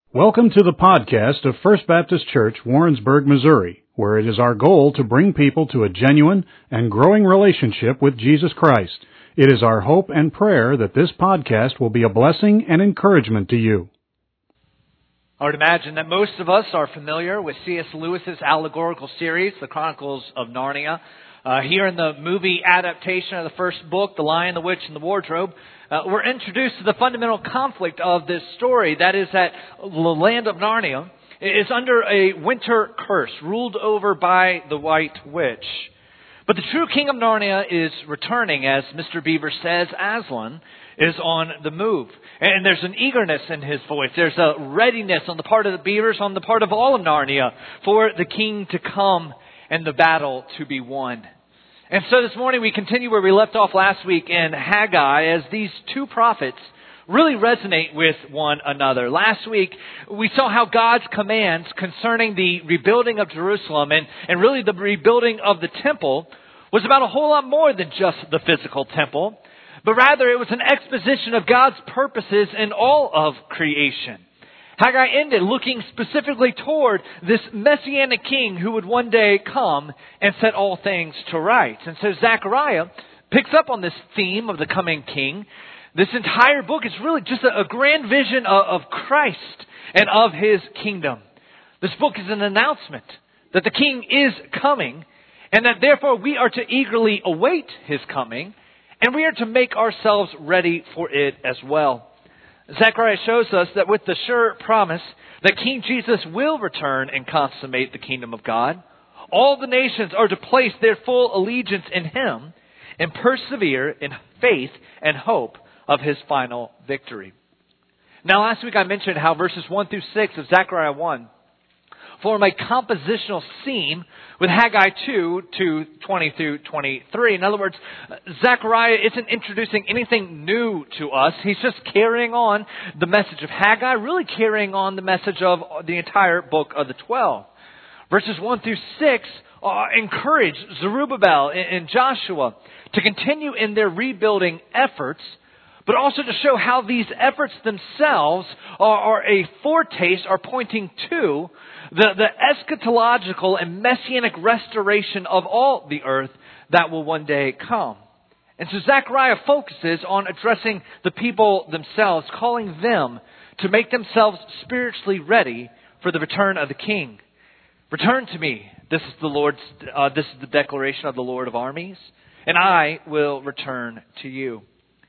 Welcome to the podcast of First Baptist Church, Warrensburg, Missouri, where it is our goal to bring people to a genuine and growing relationship with Jesus Christ. It is our hope and prayer that this podcast will be a blessing and encouragement to you. I would imagine that most of us are familiar with C.S. Lewis's allegorical series, The Chronicles of Narnia. Here in the movie adaptation of the first book, The Lion, the Witch, and the Wardrobe, we're introduced to the fundamental conflict of this story. That is that the land of Narnia is under a winter curse ruled over by the White Witch. But the true king of Narnia is returning, as Mr. Beaver says. Aslan is on the move. And there's an eagerness in his voice. There's a readiness on the part of the Beavers, on the part of all of Narnia, for the king to come and the battle to be won. And so this morning we continue where we left off last week in Haggai, as these two prophets really resonate with one another. Last week we saw how God's commands concerning the rebuilding of Jerusalem and really the rebuilding of the temple was about a whole lot more than just the physical temple, but rather it was an exposition of God's purposes in all of creation. Haggai ended looking specifically toward this Messianic king who would one day come and set all things to rights. And so Zechariah picks up on this theme of the coming king. This entire book is really just a grand vision of Christ and of his kingdom. This book is an announcement that the king is coming, and that therefore we are to eagerly await his coming, and we are to make ourselves ready for it as well. Zechariah shows us that with the sure promise that King Jesus will return and consummate the kingdom of God, all the nations are to place their full allegiance in him and persevere in faith and hope of his final victory. Now, last week I mentioned how verses 1 through 6 of Zechariah 1 form a compositional theme with Haggai 2 to 20 through 23. In other words, Zechariah isn't introducing anything new to us. He's just carrying on the message of Haggai, really carrying on the message of the entire book of the 12. Verses 1 through 6 encourage Zerubbabel and Joshua to continue in their rebuilding efforts, but also to show how these efforts themselves are a foretaste, are pointing to the eschatological and messianic restoration of all the earth that will one day come. And so Zechariah focuses on addressing the people themselves, calling them to make themselves spiritually ready for the return of the king. Return to me. This is the declaration of the Lord of armies, and I will return to you.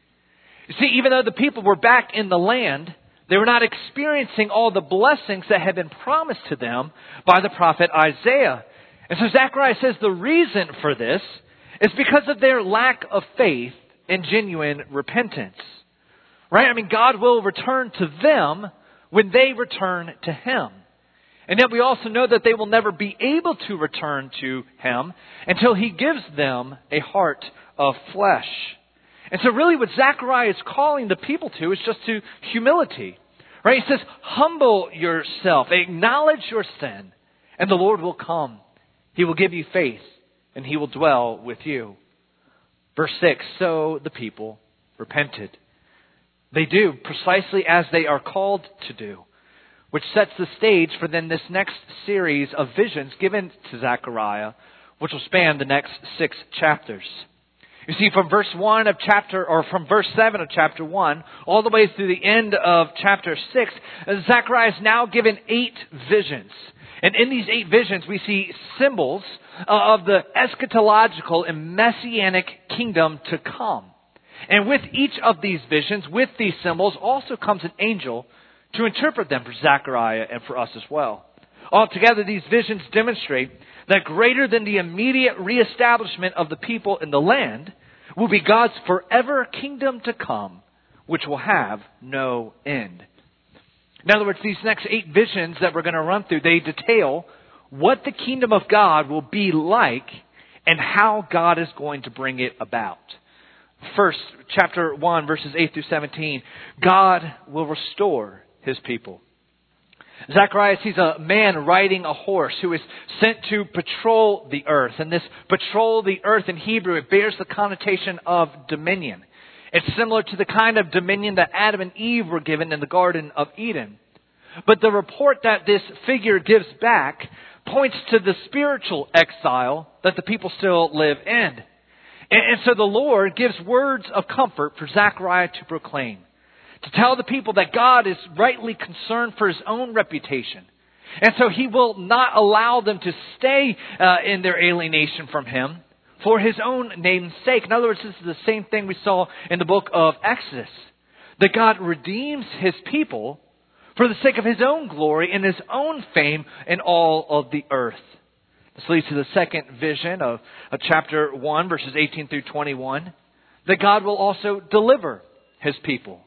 You see, even though the people were back in the land, they were not experiencing all the blessings that had been promised to them by the prophet Isaiah. And so Zechariah says the reason for this is because of their lack of faith and genuine repentance. Right? I mean, God will return to them when they return to him. And yet we also know that they will never be able to return to him until he gives them a heart of flesh. And so really what Zechariah is calling the people to is just to humility. Right? He says, humble yourself, acknowledge your sin, and the Lord will come. He will give you faith, and he will dwell with you. Verse 6, so the people repented. They do precisely as they are called to do, which sets the stage for then this next series of visions given to Zechariah, which will span the next 6 chapters. You see, from verse 7 of chapter 1, all the way through the end of chapter 6, Zechariah is now given 8 visions. And in these 8 visions, we see symbols of the eschatological and messianic kingdom to come. And with each of these visions, with these symbols, also comes an angel to interpret them for Zechariah and for us as well. Altogether, these visions demonstrate that greater than the immediate reestablishment of the people in the land will be God's forever kingdom to come, which will have no end. In other words, these next 8 visions that we're going to run through, they detail what the kingdom of God will be like and how God is going to bring it about. First, chapter 1, verses 8 through 17, God will restore his people. Zechariah sees a man riding a horse who is sent to patrol the earth. And this patrol the earth in Hebrew, it bears the connotation of dominion. It's similar to the kind of dominion that Adam and Eve were given in the Garden of Eden. But the report that this figure gives back points to the spiritual exile that the people still live in. And so the Lord gives words of comfort for Zechariah to proclaim, to tell the people that God is rightly concerned for His own reputation. And so He will not allow them to stay in their alienation from Him for His own name's sake. In other words, this is the same thing we saw in the book of Exodus, that God redeems His people for the sake of His own glory and His own fame in all of the earth. This leads to the second vision of chapter 1, verses 18 through 21, that God will also deliver His people.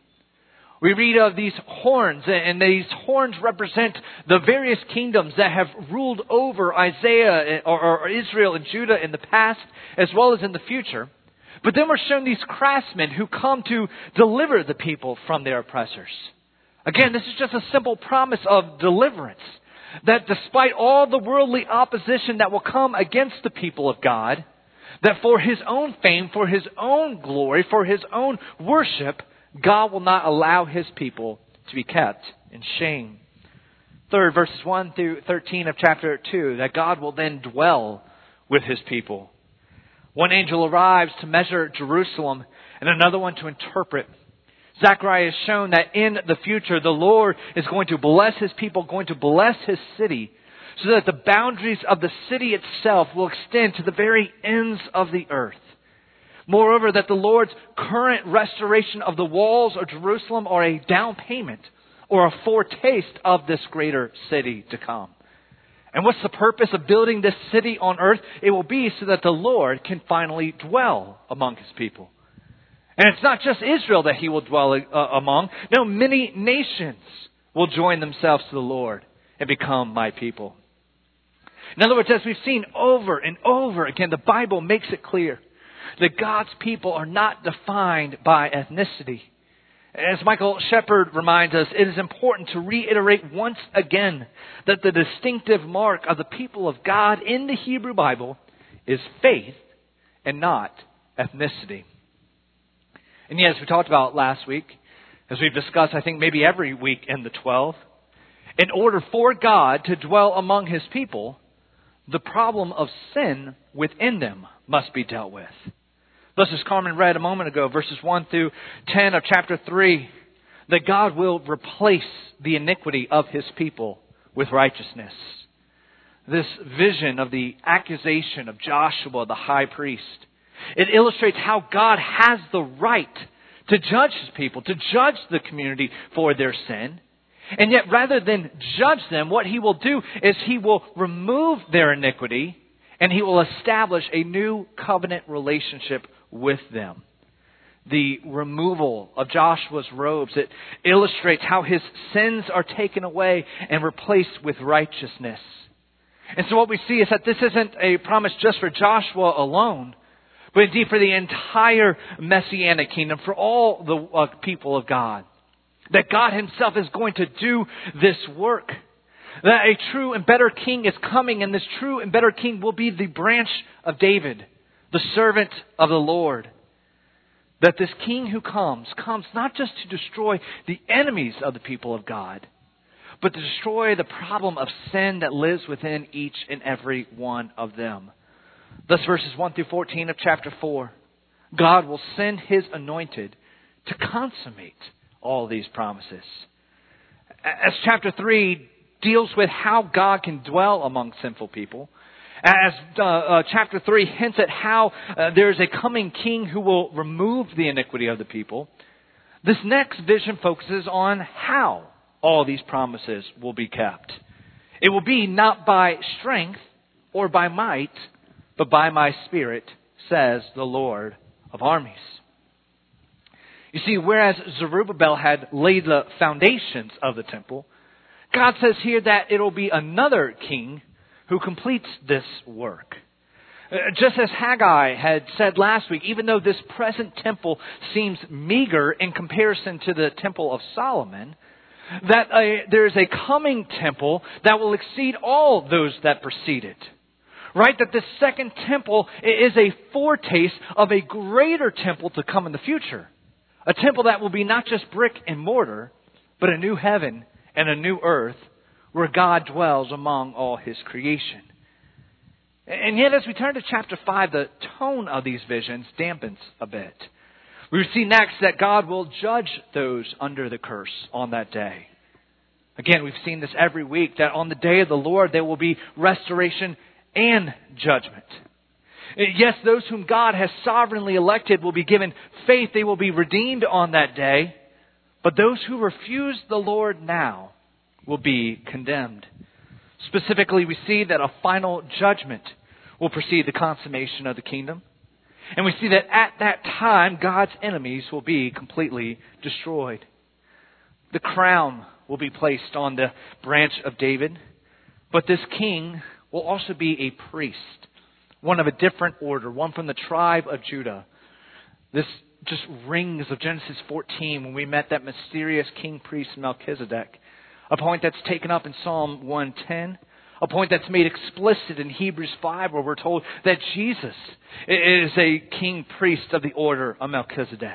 We read of these horns, and these horns represent the various kingdoms that have ruled over Isaiah or Israel and Judah in the past as well as in the future. But then we're shown these craftsmen who come to deliver the people from their oppressors. Again, this is just a simple promise of deliverance. That despite all the worldly opposition that will come against the people of God, that for His own fame, for His own glory, for His own worship, God will not allow His people to be kept in shame. Third, verses 1 through 13 of chapter 2, that God will then dwell with His people. One angel arrives to measure Jerusalem and another one to interpret. Zechariah has shown that in the future the Lord is going to bless His people, going to bless His city, so that the boundaries of the city itself will extend to the very ends of the earth. Moreover, that the Lord's current restoration of the walls of Jerusalem are a down payment or a foretaste of this greater city to come. And what's the purpose of building this city on earth? It will be so that the Lord can finally dwell among His people. And it's not just Israel that He will dwell among. No, many nations will join themselves to the Lord and become my people. In other words, as we've seen over and over again, the Bible makes it clear that God's people are not defined by ethnicity. As Michael Shepard reminds us, it is important to reiterate once again that the distinctive mark of the people of God in the Hebrew Bible is faith and not ethnicity. And yet, as we talked about last week, as we've discussed, I think maybe every week in the 12, in order for God to dwell among His people, the problem of sin within them must be dealt with. Thus, as Carmen read a moment ago, verses 1 through 10 of chapter 3, that God will replace the iniquity of His people with righteousness. This vision of the accusation of Joshua, the high priest, it illustrates how God has the right to judge His people, to judge the community for their sin. And yet, rather than judge them, what He will do is He will remove their iniquity and He will establish a new covenant relationship with them. The removal of Joshua's robes, it illustrates how his sins are taken away and replaced with righteousness. And so what we see is that this isn't a promise just for Joshua alone, but indeed for the entire Messianic kingdom, for all the people of God. That God Himself is going to do this work. That a true and better king is coming, and this true and better king will be the branch of David, the servant of the Lord. That this king who comes not just to destroy the enemies of the people of God, but to destroy the problem of sin that lives within each and every one of them. Thus, verses 1 through 14 of chapter 4, God will send His anointed to consummate all these promises. As chapter 3 deals with how God can dwell among sinful people, as chapter 3 hints at how there is a coming king who will remove the iniquity of the people, this next vision focuses on how all these promises will be kept. It will be not by strength or by might, but by my Spirit, says the Lord of armies. You see, whereas Zerubbabel had laid the foundations of the temple, God says here that it will be another king who completes this work. Just as Haggai had said last week, even though this present temple seems meager in comparison to the temple of Solomon, that there is a coming temple that will exceed all those that preceded. Right? That this second temple is a foretaste of a greater temple to come in the future. A temple that will be not just brick and mortar, but a new heaven and a new earth where God dwells among all His creation. And yet, as we turn to chapter 5, the tone of these visions dampens a bit. We see next that God will judge those under the curse on that day. Again, we've seen this every week, that on the day of the Lord there will be restoration and judgment. Yes, those whom God has sovereignly elected will be given faith. They will be redeemed on that day. But those who refuse the Lord now will be condemned. Specifically, we see that a final judgment will precede the consummation of the kingdom. And we see that at that time, God's enemies will be completely destroyed. The crown will be placed on the branch of David. But this king will also be a priest, one of a different order, one from the tribe of Judah. This just rings of Genesis 14 when we met that mysterious king priest Melchizedek, a point that's taken up in Psalm 110, a point that's made explicit in Hebrews 5 where we're told that Jesus is a king priest of the order of Melchizedek.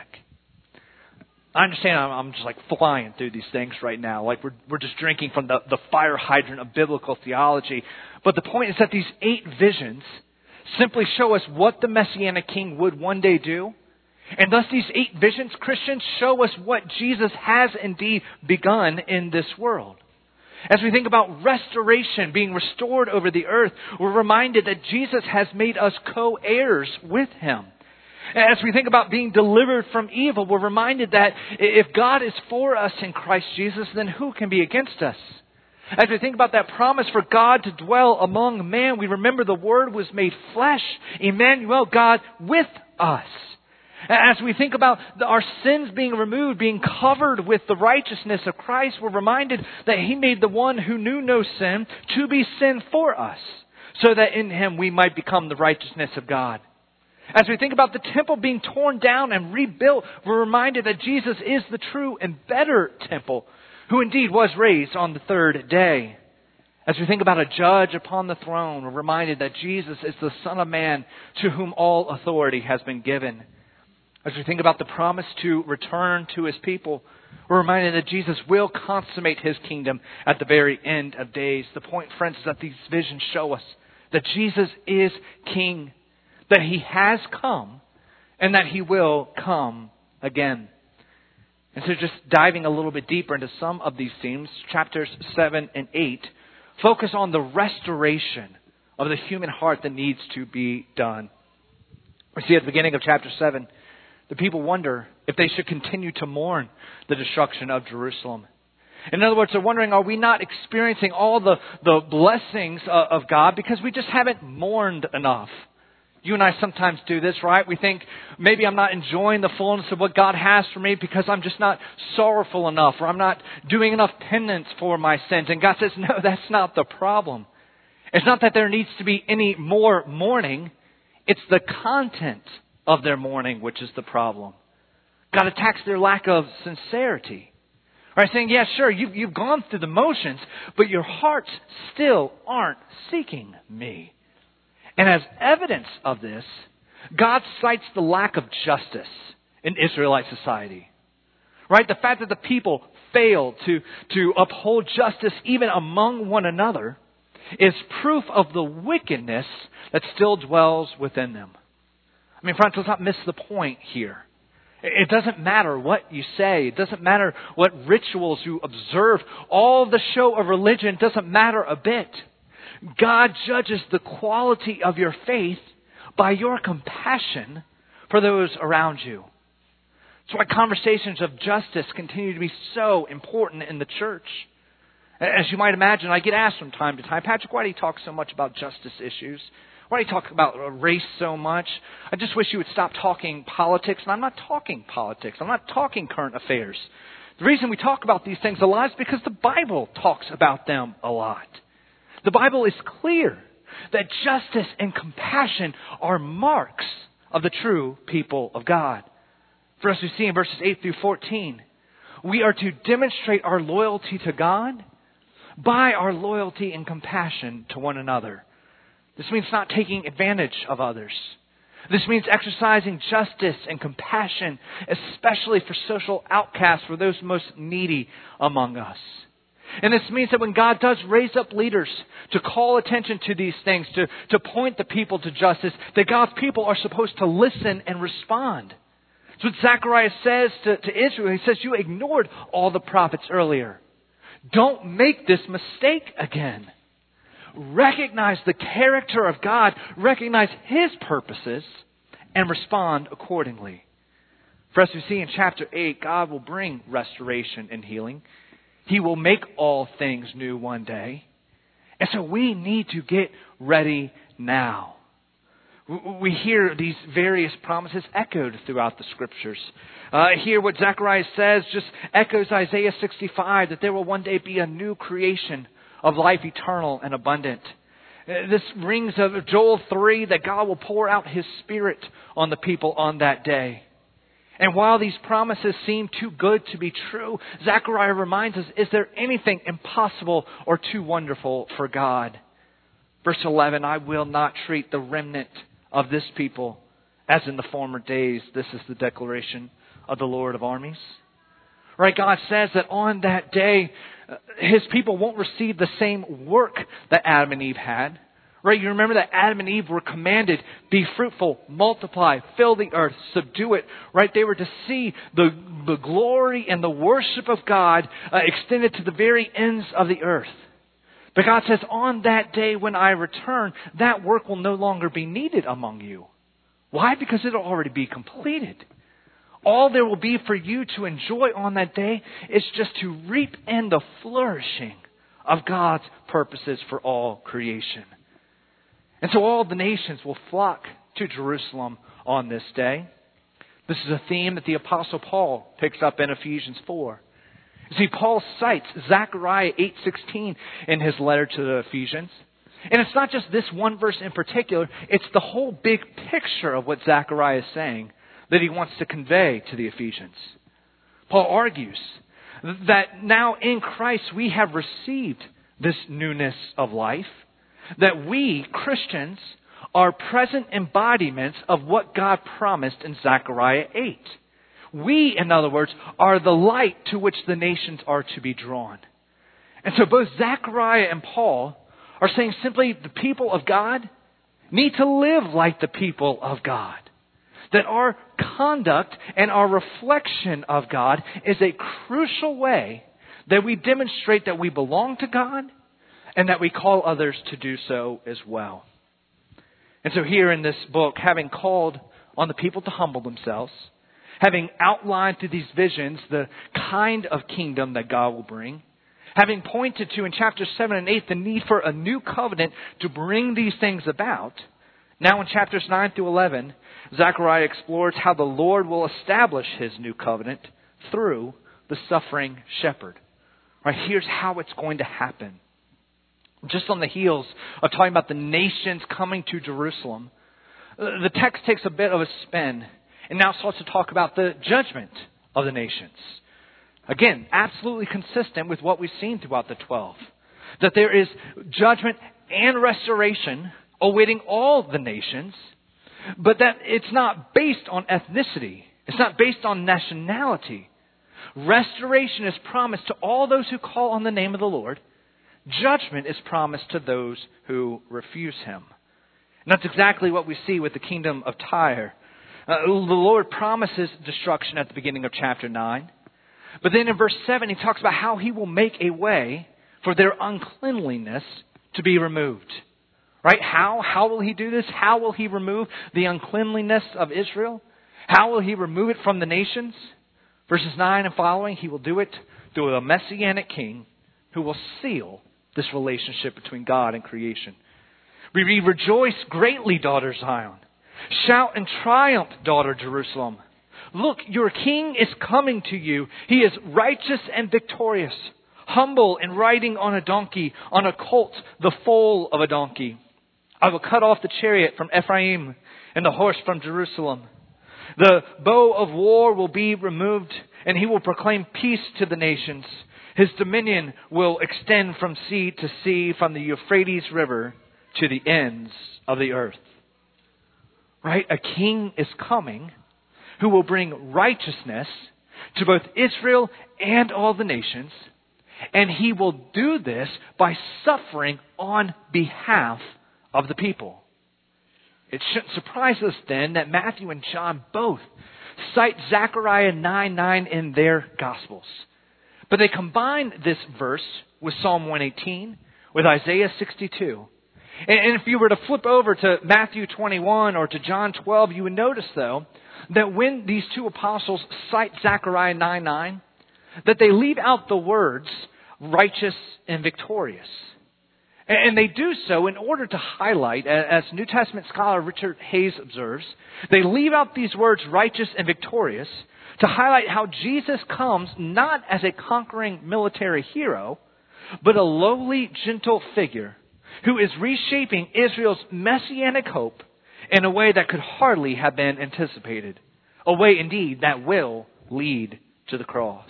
I understand I'm just like flying through these things right now. Like we're just drinking from the fire hydrant of biblical theology. But the point is that these 8 visions simply show us what the Messianic King would one day do. And thus these 8 visions, Christians, show us what Jesus has indeed begun in this world. As we think about restoration, being restored over the earth, we're reminded that Jesus has made us co-heirs with Him. As we think about being delivered from evil, we're reminded that if God is for us in Christ Jesus, then who can be against us? As we think about that promise for God to dwell among man, we remember the Word was made flesh, Emmanuel, God with us. As we think about our sins being removed, being covered with the righteousness of Christ, we're reminded that He made the one who knew no sin to be sin for us, so that in Him we might become the righteousness of God. As we think about the temple being torn down and rebuilt, we're reminded that Jesus is the true and better temple, who indeed was raised on the 3rd day. As we think about a judge upon the throne, we're reminded that Jesus is the Son of Man to whom all authority has been given. As we think about the promise to return to His people, we're reminded that Jesus will consummate His kingdom at the very end of days. The point, friends, is that these visions show us that Jesus is King, that He has come, and that He will come again. And so just diving a little bit deeper into some of these themes, chapters 7 and 8 focus on the restoration of the human heart that needs to be done. We see at the beginning of chapter 7, the people wonder if they should continue to mourn the destruction of Jerusalem. In other words, they're wondering, are we not experiencing all the blessings of God because we just haven't mourned enough? You and I sometimes do this, right? We think maybe I'm not enjoying the fullness of what God has for me because I'm just not sorrowful enough, or I'm not doing enough penance for my sins. And God says, no, that's not the problem. It's not that there needs to be any more mourning. It's the content of their mourning which is the problem. God attacks their lack of sincerity. Right? Saying, yeah, sure, you've gone through the motions, but your hearts still aren't seeking me. And as evidence of this, God cites the lack of justice in Israelite society. Right? The fact that the people failed to uphold justice even among one another is proof of the wickedness that still dwells within them. I mean, friends, let's not miss the point here. It doesn't matter what you say. It doesn't matter what rituals you observe. All the show of religion doesn't matter a bit. God judges the quality of your faith by your compassion for those around you. That's why conversations of justice continue to be so important in the church. As you might imagine, I get asked from time to time, Patrick, why do you talk so much about justice issues? Why do you talk about race so much? I just wish you would stop talking politics. And I'm not talking politics. I'm not talking current affairs. The reason we talk about these things a lot is because the Bible talks about them a lot. The Bible is clear that justice and compassion are marks of the true people of God. For us, we see in verses 8 through 14, we are to demonstrate our loyalty to God by our loyalty and compassion to one another. This means not taking advantage of others. This means exercising justice and compassion, especially for social outcasts, for those most needy among us. And this means that when God does raise up leaders to call attention to these things, to point the people to justice, that God's people are supposed to listen and respond. That's what Zechariah says to Israel. He says, you ignored all the prophets earlier. Don't make this mistake again. Recognize the character of God, recognize His purposes, and respond accordingly. For as we see in chapter 8, God will bring restoration and healing. He will make all things new one day. And so we need to get ready now. We hear these various promises echoed throughout the Scriptures. Here what Zechariah says just echoes Isaiah 65, that there will one day be a new creation of life eternal and abundant. This rings of Joel 3, that God will pour out His Spirit on the people on that day. And while these promises seem too good to be true, Zechariah reminds us, is there anything impossible or too wonderful for God? Verse 11, I will not treat the remnant of this people as in the former days. This is the declaration of the Lord of armies. Right, God says that on that day, His people won't receive the same work that Adam and Eve had. Right, you remember that Adam and Eve were commanded, be fruitful, multiply, fill the earth, subdue it. Right, they were to see the glory and the worship of God extended to the very ends of the earth. But God says, on that day when I return, that work will no longer be needed among you. Why? Because it'll already be completed. All there will be for you to enjoy on that day is just to reap in the flourishing of God's purposes for all creation. And so all the nations will flock to Jerusalem on this day. This is a theme that the Apostle Paul picks up in Ephesians 4. You see, Paul cites Zechariah 8:16 in his letter to the Ephesians. And it's not just this one verse in particular, it's the whole big picture of what Zechariah is saying that he wants to convey to the Ephesians. Paul argues that now in Christ we have received this newness of life, that we, Christians, are present embodiments of what God promised in Zechariah 8. We, in other words, are the light to which the nations are to be drawn. And so both Zechariah and Paul are saying simply the people of God need to live like the people of God. That our conduct and our reflection of God is a crucial way that we demonstrate that we belong to God and that we call others to do so as well. And so here in this book, having called on the people to humble themselves, having outlined through these visions the kind of kingdom that God will bring, having pointed to in chapters 7 and 8 the need for a new covenant to bring these things about, now in chapters 9 through 11, Zechariah explores how the Lord will establish His new covenant through the suffering shepherd. Right, here's how it's going to happen. Just on the heels of talking about the nations coming to Jerusalem, the text takes a bit of a spin and now starts to talk about the judgment of the nations. Again, absolutely consistent with what we've seen throughout the 12. That there is judgment and restoration awaiting all the nations, but that it's not based on ethnicity. It's not based on nationality. Restoration is promised to all those who call on the name of the Lord. Judgment is promised to those who refuse Him. And that's exactly what we see with the kingdom of Tyre. The Lord promises destruction at the beginning of chapter 9. But then in verse 7, He talks about how He will make a way for their uncleanliness to be removed. Right? How will He do this? How will He remove the uncleanliness of Israel? How will He remove it from the nations? Verses 9 and following, He will do it through a messianic king who will seal this relationship between God and creation. We rejoice greatly, daughter Zion. Shout and triumph, daughter Jerusalem. Look, your king is coming to you. He is righteous and victorious, humble and riding on a donkey, on a colt, the foal of a donkey. I will cut off the chariot from Ephraim and the horse from Jerusalem. The bow of war will be removed, and He will proclaim peace to the nations. His dominion will extend from sea to sea, from the Euphrates River to the ends of the earth. Right? A king is coming who will bring righteousness to both Israel and all the nations. And He will do this by suffering on behalf of the people. It shouldn't surprise us then that Matthew and John both cite Zechariah 9:9 in their Gospels. But they combine this verse with Psalm 118, with Isaiah 62. And if you were to flip over to Matthew 21 or to John 12, you would notice, though, that when these two apostles cite Zechariah 9:9, that they leave out the words righteous and victorious. And they do so in order to highlight, as New Testament scholar Richard Hayes observes, they leave out these words righteous and victorious to highlight how Jesus comes not as a conquering military hero, but a lowly, gentle figure who is reshaping Israel's messianic hope in a way that could hardly have been anticipated. A way, indeed, that will lead to the cross.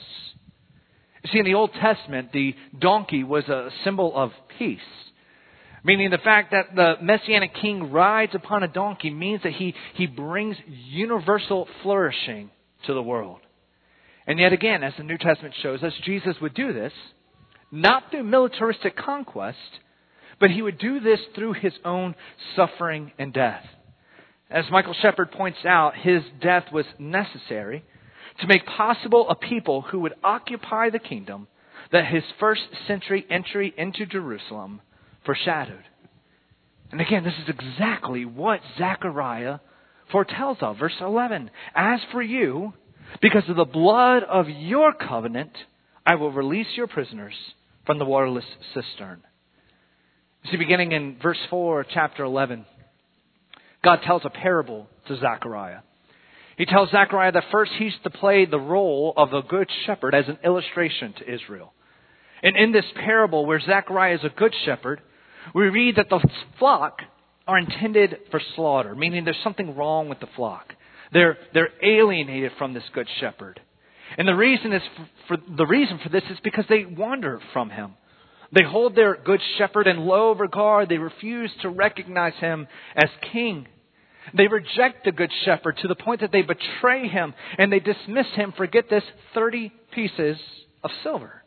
You see, in the Old Testament, the donkey was a symbol of peace. Meaning the fact that the Messianic king rides upon a donkey means that he brings universal flourishing to the world. And yet again, as the New Testament shows us, Jesus would do this not through militaristic conquest, but He would do this through His own suffering and death. As Michael Shepard points out, His death was necessary to make possible a people who would occupy the kingdom that His first century entry into Jerusalem foreshadowed. And again, this is exactly what Zechariah foretells of. Verse 11, as for you, because of the blood of your covenant, I will release your prisoners from the waterless cistern. You see, beginning in verse 4 of chapter 11, God tells a parable to Zechariah. He tells Zechariah that first he's to play the role of a good shepherd as an illustration to Israel. And in this parable where Zechariah is a good shepherd, we read that the flock are intended for slaughter, meaning there's something wrong with the flock. They're alienated from this good shepherd. And the reason for this is because they wander from Him. They hold their good shepherd in low regard. They refuse to recognize Him as king. They reject the good shepherd to the point that they betray Him and they dismiss Him for, get this, 30 pieces of silver.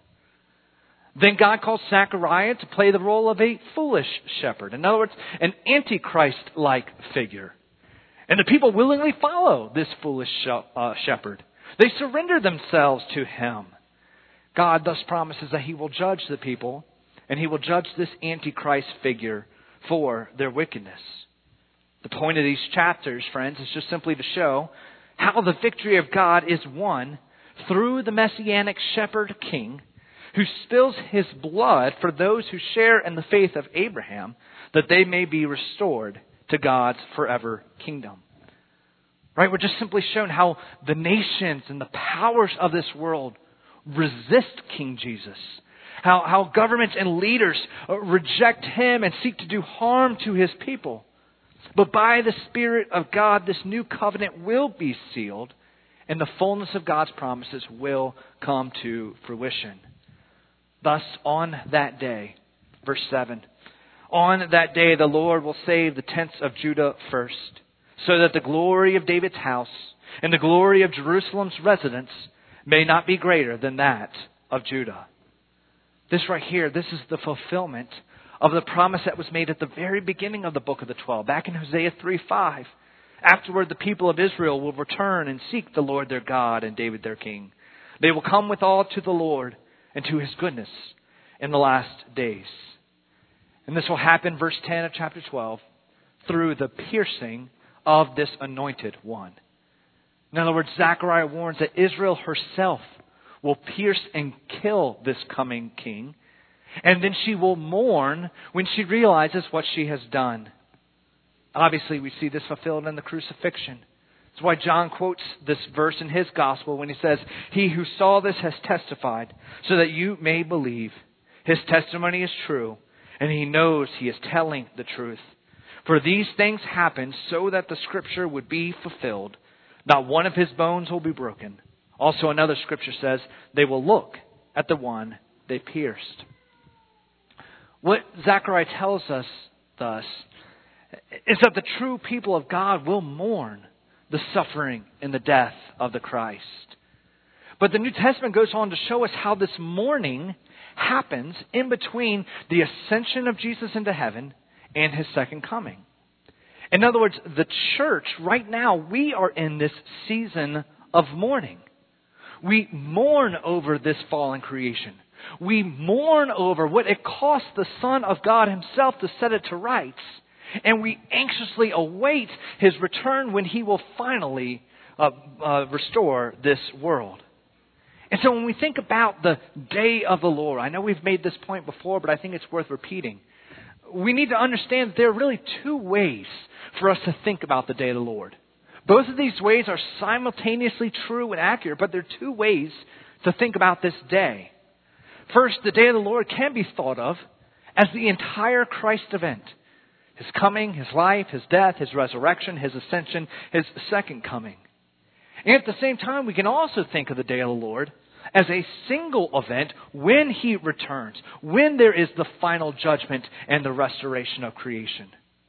Then God calls Zechariah to play the role of a foolish shepherd. In other words, an antichrist-like figure. And the people willingly follow this foolish shepherd. They surrender themselves to him. God thus promises that He will judge the people, and He will judge this antichrist figure for their wickedness. The point of these chapters, friends, is just simply to show how the victory of God is won through the Messianic shepherd king who spills His blood for those who share in the faith of Abraham, that they may be restored to God's forever kingdom. Right? We're just simply shown how the nations and the powers of this world resist King Jesus. How governments and leaders reject Him and seek to do harm to His people. But by the Spirit of God, this new covenant will be sealed, and the fullness of God's promises will come to fruition. Thus, on that day, verse 7, on that day the Lord will save the tents of Judah first, so that the glory of David's house and the glory of Jerusalem's residents may not be greater than that of Judah. This right here, this is the fulfillment of the promise that was made at the very beginning of the book of the 12, back in Hosea 3:5. Afterward, the people of Israel will return and seek the Lord their God and David their king. They will come with all to the Lord and to His goodness in the last days. And this will happen, verse 10 of chapter 12, through the piercing of this anointed one. In other words, Zechariah warns that Israel herself will pierce and kill this coming king. And then she will mourn when she realizes what she has done. Obviously, we see this fulfilled in the crucifixion. That's why John quotes this verse in his gospel when he says, "He who saw this has testified, so that you may believe. His testimony is true, and he knows he is telling the truth. For these things happened so that the scripture would be fulfilled. Not one of his bones will be broken." Also, another scripture says, "They will look at the one they pierced." What Zechariah tells us, thus, is that the true people of God will mourn the suffering and the death of the Christ. But the New Testament goes on to show us how this mourning happens in between the ascension of Jesus into heaven and his second coming. In other words, the church, right now, we are in this season of mourning. We mourn over this fallen creation. We mourn over what it cost the Son of God himself to set it to rights. And we anxiously await his return when he will finally restore this world. And so when we think about the day of the Lord, I know we've made this point before, but I think it's worth repeating. We need to understand that there are really two ways for us to think about the day of the Lord. Both of these ways are simultaneously true and accurate, but there are two ways to think about this day. First, the day of the Lord can be thought of as the entire Christ event. His coming, his life, his death, his resurrection, his ascension, his second coming. And at the same time, we can also think of the day of the Lord as a single event when he returns, when there is the final judgment and the restoration of creation.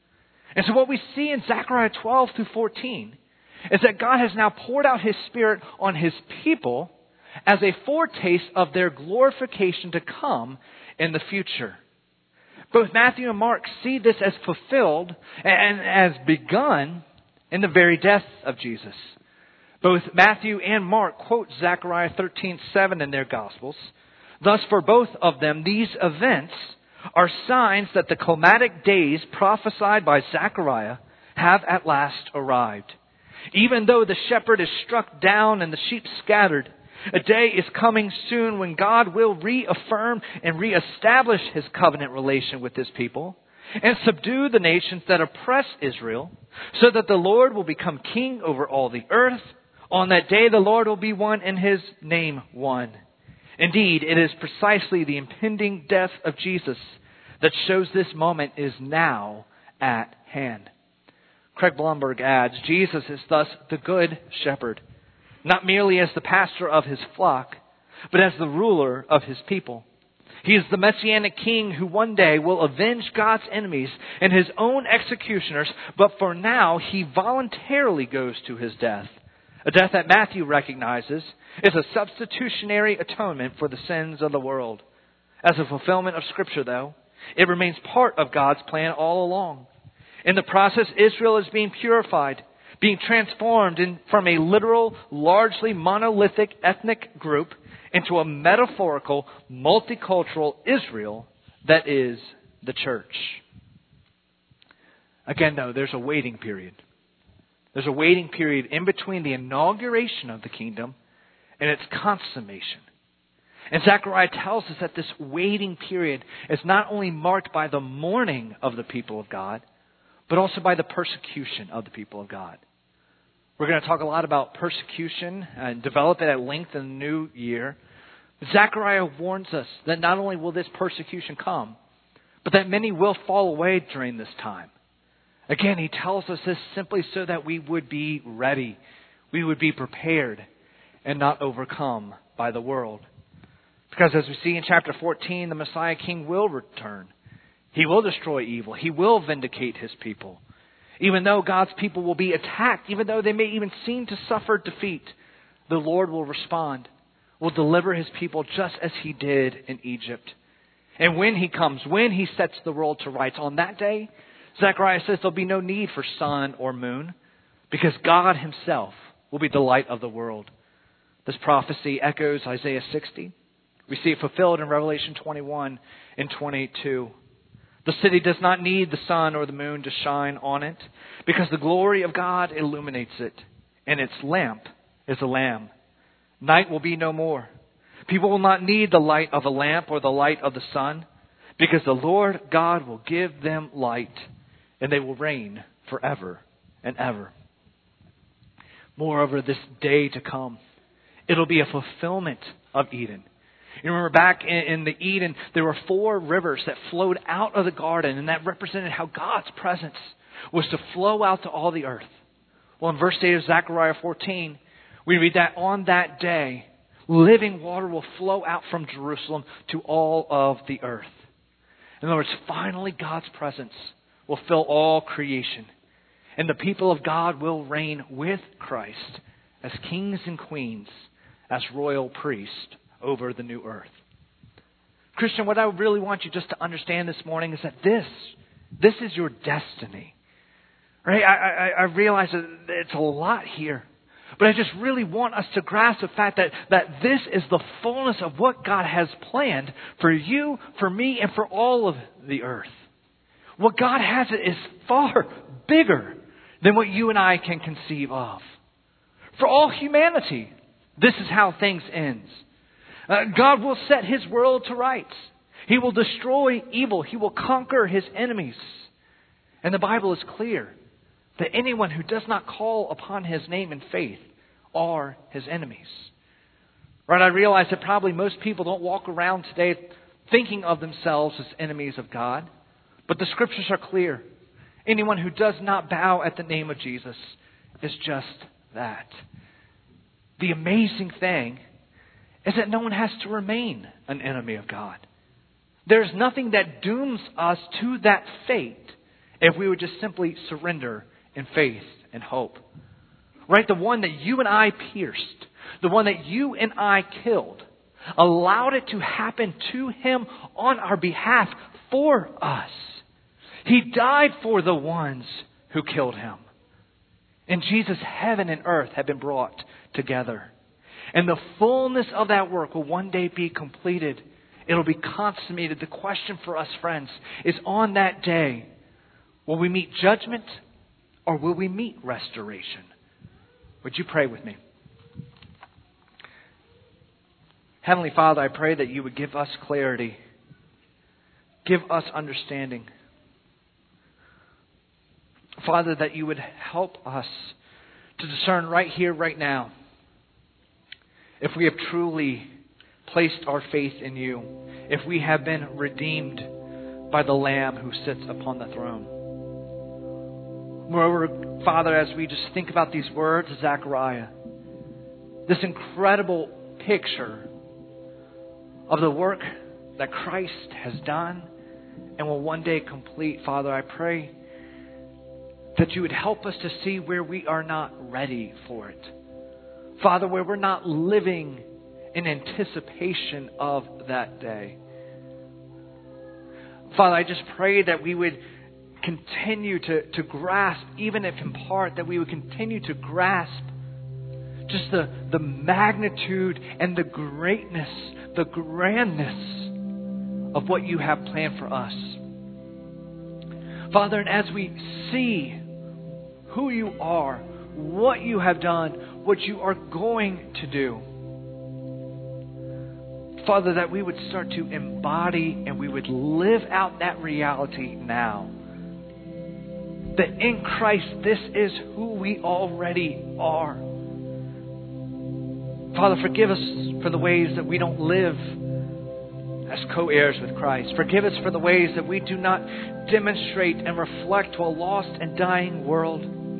And so what we see in Zechariah 12 through 14 is that God has now poured out his Spirit on his people as a foretaste of their glorification to come in the future. Both Matthew and Mark see this as fulfilled and as begun in the very death of Jesus. Both Matthew and Mark quote Zechariah 13:7 in their Gospels. Thus, for both of them, these events are signs that the climatic days prophesied by Zechariah have at last arrived. Even though the shepherd is struck down and the sheep scattered, a day is coming soon when God will reaffirm and reestablish his covenant relation with his people and subdue the nations that oppress Israel, so that the Lord will become king over all the earth. On that day, the Lord will be one and his name one. Indeed, it is precisely the impending death of Jesus that shows this moment is now at hand. Craig Blomberg adds, Jesus is thus the good shepherd, not merely as the pastor of his flock, but as the ruler of his people. He is the messianic king who one day will avenge God's enemies and his own executioners, but for now he voluntarily goes to his death. A death that Matthew recognizes is a substitutionary atonement for the sins of the world. As a fulfillment of Scripture, though, it remains part of God's plan all along. In the process, Israel is being purified, being transformed from a literal, largely monolithic ethnic group into a metaphorical, multicultural Israel that is the church. Again, though, there's a waiting period. There's a waiting period in between the inauguration of the kingdom and its consummation. And Zechariah tells us that this waiting period is not only marked by the mourning of the people of God, but also by the persecution of the people of God. We're going to talk a lot about persecution and develop it at length in the new year. Zechariah warns us that not only will this persecution come, but that many will fall away during this time. Again, he tells us this simply so that we would be ready, we would be prepared, and not overcome by the world. Because as we see in chapter 14, the Messiah King will return. He will destroy evil. He will vindicate his people. Even though God's people will be attacked, even though they may even seem to suffer defeat, the Lord will respond, will deliver his people just as he did in Egypt. And when he comes, when he sets the world to rights, on that day, Zechariah says there'll be no need for sun or moon because God himself will be the light of the world. This prophecy echoes Isaiah 60. We see it fulfilled in Revelation 21 and 22. The city does not need the sun or the moon to shine on it because the glory of God illuminates it, and its lamp is a lamb. Night will be no more. People will not need the light of a lamp or the light of the sun because the Lord God will give them light, and they will reign forever and ever. Moreover, this day to come, it'll be a fulfillment of Eden. You remember back in the Eden, there were 4 rivers that flowed out of the garden, and that represented how God's presence was to flow out to all the earth. Well, in verse 8 of Zechariah 14, we read that on that day, living water will flow out from Jerusalem to all of the earth. In other words, finally God's presence will fill all creation, and the people of God will reign with Christ as kings and queens, as royal priests over the new earth. Christian, what I really want you just to understand this morning is that this is your destiny. Right? I realize that it's a lot here. But I just really want us to grasp the fact that this is the fullness of what God has planned for you, for me, and for all of the earth. What God has is far bigger than what you and I can conceive of. For all humanity, this is how things end. God will set His world to rights. He will destroy evil. He will conquer His enemies. And the Bible is clear that anyone who does not call upon His name in faith are His enemies. Right? I realize that probably most people don't walk around today thinking of themselves as enemies of God. But the Scriptures are clear. Anyone who does not bow at the name of Jesus is just that. The amazing thing is that no one has to remain an enemy of God. There's nothing that dooms us to that fate if we would just simply surrender in faith and hope. Right? The one that you and I pierced, the one that you and I killed, allowed it to happen to Him on our behalf for us. He died for the ones who killed Him. In Jesus, heaven and earth have been brought together. And the fullness of that work will one day be completed. It'll be consummated. The question for us, friends, is on that day, will we meet judgment or will we meet restoration? Would you pray with me? Heavenly Father, I pray that you would give us clarity. Give us understanding. Father, that you would help us to discern right here, right now, if we have truly placed our faith in you, if we have been redeemed by the Lamb who sits upon the throne. Moreover, Father, as we just think about these words of Zechariah, this incredible picture of the work that Christ has done and will one day complete, Father, I pray that you would help us to see where we are not ready for it. Father, where we're not living in anticipation of that day. Father, I just pray that we would continue to grasp, even if in part, that we would continue to grasp just the magnitude and the greatness, the grandness of what you have planned for us. Father, and as we see who you are, what you have done, what you are going to do, Father, that we would start to embody and we would live out that reality now. That in Christ, this is who we already are. Father, forgive us for the ways that we don't live as co-heirs with Christ. Forgive us for the ways that we do not demonstrate and reflect to a lost and dying world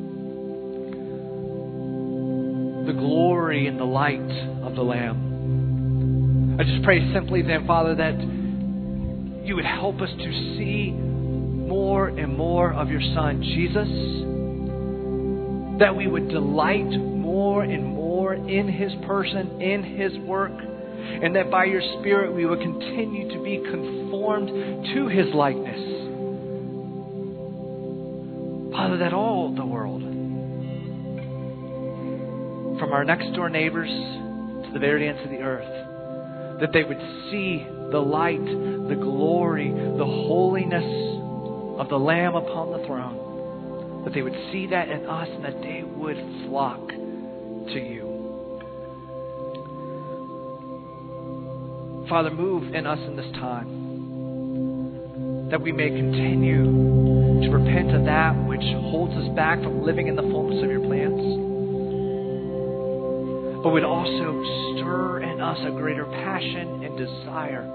the glory and the light of the Lamb. I just pray simply then, Father, that you would help us to see more and more of your Son, Jesus. That we would delight more and more in His person, in His work. And that by your Spirit we would continue to be conformed to His likeness. Father, that all the world, from our next door neighbors to the very ends of the earth, that they would see the light, the glory, the holiness of the Lamb upon the throne. That they would see that in us and that they would flock to you. Father, move in us in this time, that we may continue to repent of that which holds us back from living in the fullness of your plans, but would also stir in us a greater passion and desire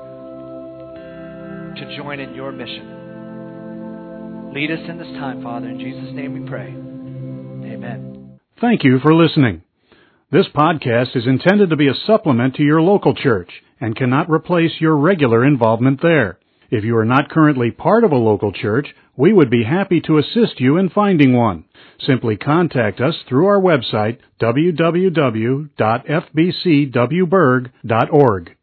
to join in your mission. Lead us in this time, Father. In Jesus' name we pray. Amen. Thank you for listening. This podcast is intended to be a supplement to your local church and cannot replace your regular involvement there. If you are not currently part of a local church, we would be happy to assist you in finding one. Simply contact us through our website, www.fbcwburg.org.